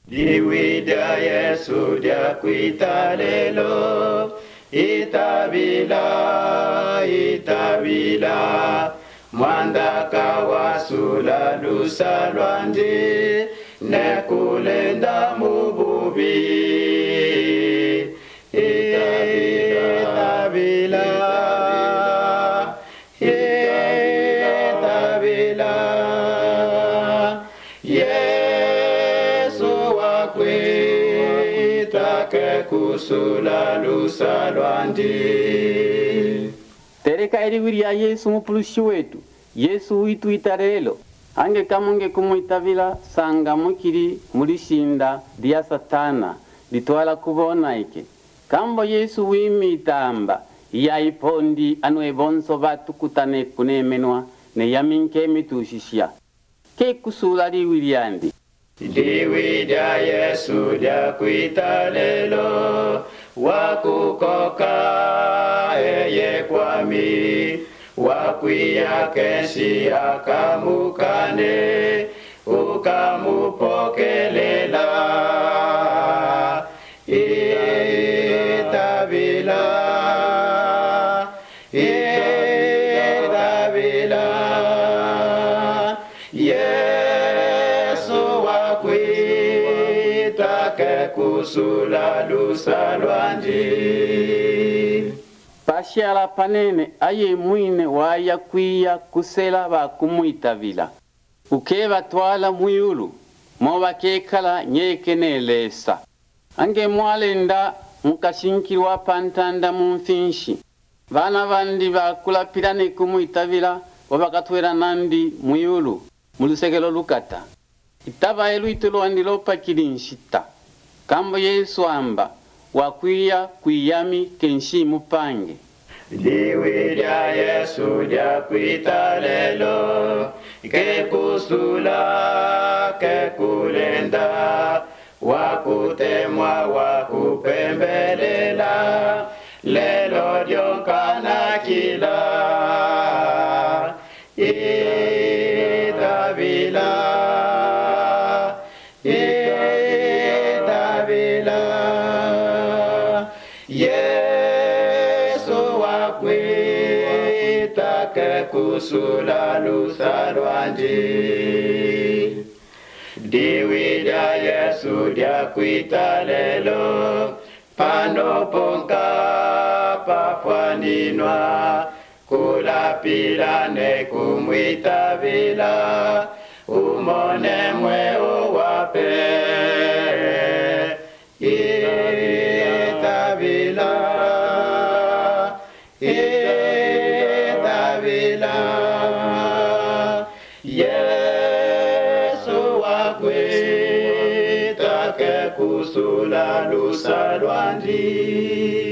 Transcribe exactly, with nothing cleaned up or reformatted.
Diwida Yesu dia kuita lelo, itabila, itabila, mwanda kawasula lusa lwandi, nekulenda mububi. Itabila, itabila, Yesu wakwita ke kusula lusa lwandi. Tereka eri ya Yesu mupulushi wetu, Yesu witu itarelo. Ange kamunge kumuitavila sanga mukiri mulishinda dia satana, litwala kubona ike. Kambo Yesu wimitamba, ya ipondi anwe bonso batu kutane kunemenwa, ne yaminke mitushishia. Ke kusula liwiliandi. Diwida Yesu dia kuita lelo, wakukoka eye kwami, wakuya kenshi akamukane, ukamupokelela. Itabila, itabila, Yesu wakwita ke kusula lusa lwandi. Pashiala panene aye mwine waya kuya kusela ba kumuitavila. Ukeba twala muyulu, moba kekala nyekenelesa. Ange mwalenda mukashinkirwa pantanda mumfinshi. Vana vandi bakulapirane kumuitavila, wabakatwera nandi muyulu, mulusekelo lukata. Itaba elu itulu andilopa kilinshita. Kambo Yesu amba, wakuya kuyami kenshi mupange. Diwida Yesu dia kuita lelo, ke kusula, ke kulenda, wakutemwa wakupembelela, lelo dionkana kila. Itabila, itabila, Yesu wakwita ke kusula lusa lwandi. Diwida Yesu dia kuita lelo, pano ponka pafuaninwa, kulapila ne kumwitavila, umone mwe uwape. Itabila, itabila, Yesu wakwita ke kusula lusa lwandi.